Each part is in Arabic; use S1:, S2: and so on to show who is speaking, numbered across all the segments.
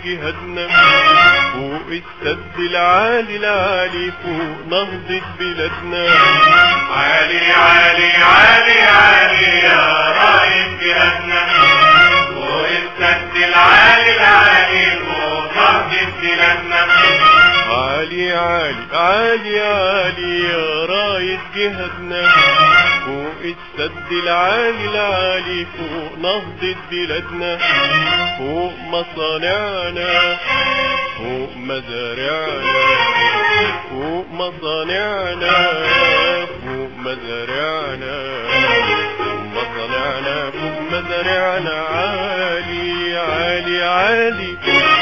S1: جهادنا فوق السد العالي العالي فوق نهضة بلادنا.
S2: عالي عالي عالي عالي يا رايد جهادنا فوق السد العالي العالي فوق نهضة بلادنا.
S1: عالي عالي عالي عالي يا رايد جهادنا فوق السد العالي العالي فوق نهضة بلادنا. فوق مصانعنا فوق مزارعنا فوق مصانعنا فوق مزارعنا فوق مصانعنا فوق مزارعنا. عالي عالي عالي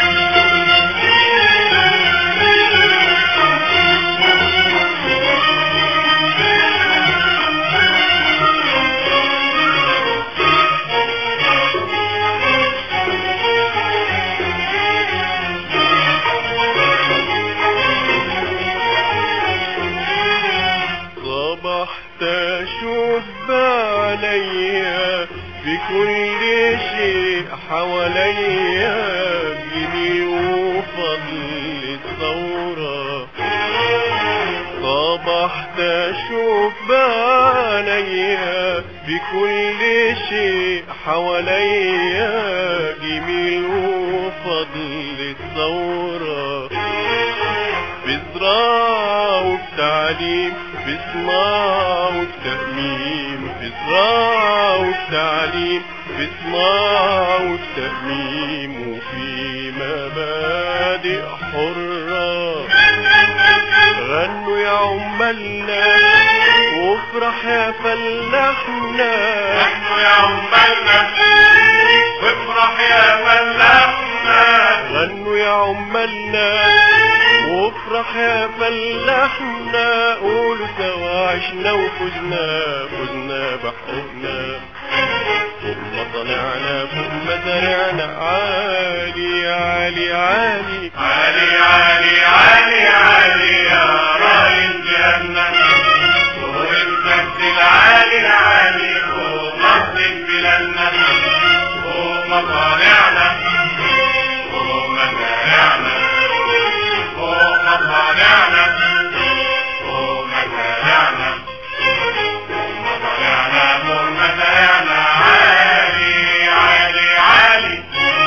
S1: تشب عليا بكل شيء حواليا جميل وفضل الثورة. صبحت أشب عليا بكل شيء حواليا جميل وفضل الثورة. بزراعة وبتعليم في صناعة وتأمين في زراعة وتعليم في صناعة وتأمين وفي مبادئ حرة. غنوا يا عمالنا وافرح يا فلاحنا.
S2: غنوا يا عمالنا وافرح يا فلاحنا.
S1: غنوا يا عمالنا وافرح يا فلاحنا. قولوا سوا عشنا وفزنا فزنا بحقوقنا. فوق مصانعنا فوق مزارعنا. عالي عالي عالي
S2: عالي عالي عالي عالي يا رايد جهادنا فوق السد العالي العالي فوق نهضة بلادنا. فوق مصانعنا فوق مزارعنا فوق مصانعنا فوق مزارعنا فوق مصانعنا فوق مزارعنا. عالي عالي عالي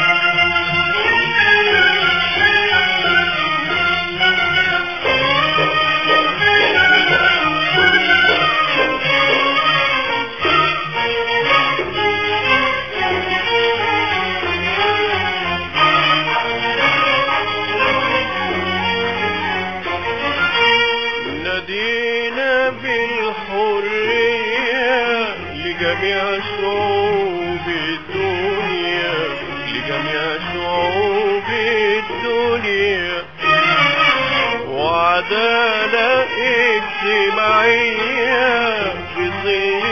S1: نادينا بالحرية لجميع شعوب الدنيا لجميع شعوب الدنيا. وعدالة اجتماعية في ظل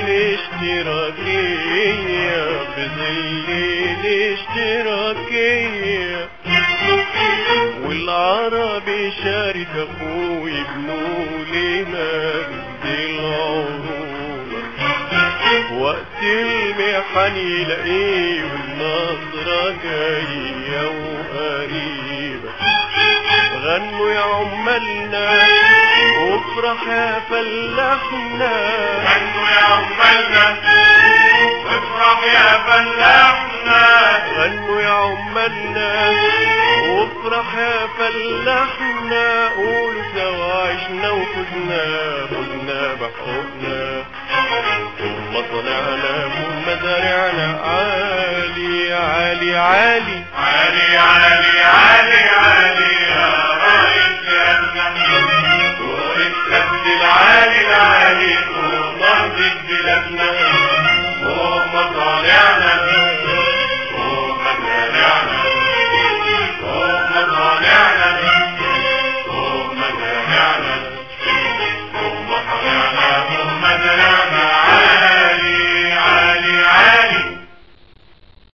S1: الاشتراكية في ظل الاشتراكية. والعرب شارك اخوي ابنه لمجد العروبة. وقت المحن يلاقيه والنصرة جاية وقريبة. غنوا يا عمالنا وافرح يا فلاحنا.
S2: غنوا يا عمالنا وافرح يا فلاحنا.
S1: غنوا يا عمالنا وافرح يا فلاحنا. قولوا سوا عشنا وفزنا فزنا بحقوقنا. فوق مصانعنا فوق مزارعنا. عالي عالي عالي
S2: عالي عالي عالي عالي يا رايد جهادنا فوق السد العالي العالي فوق نهضة بلادنا. فوق مصانعنا فوق مزارعنا فوق مصانعنا فوق مزارعنا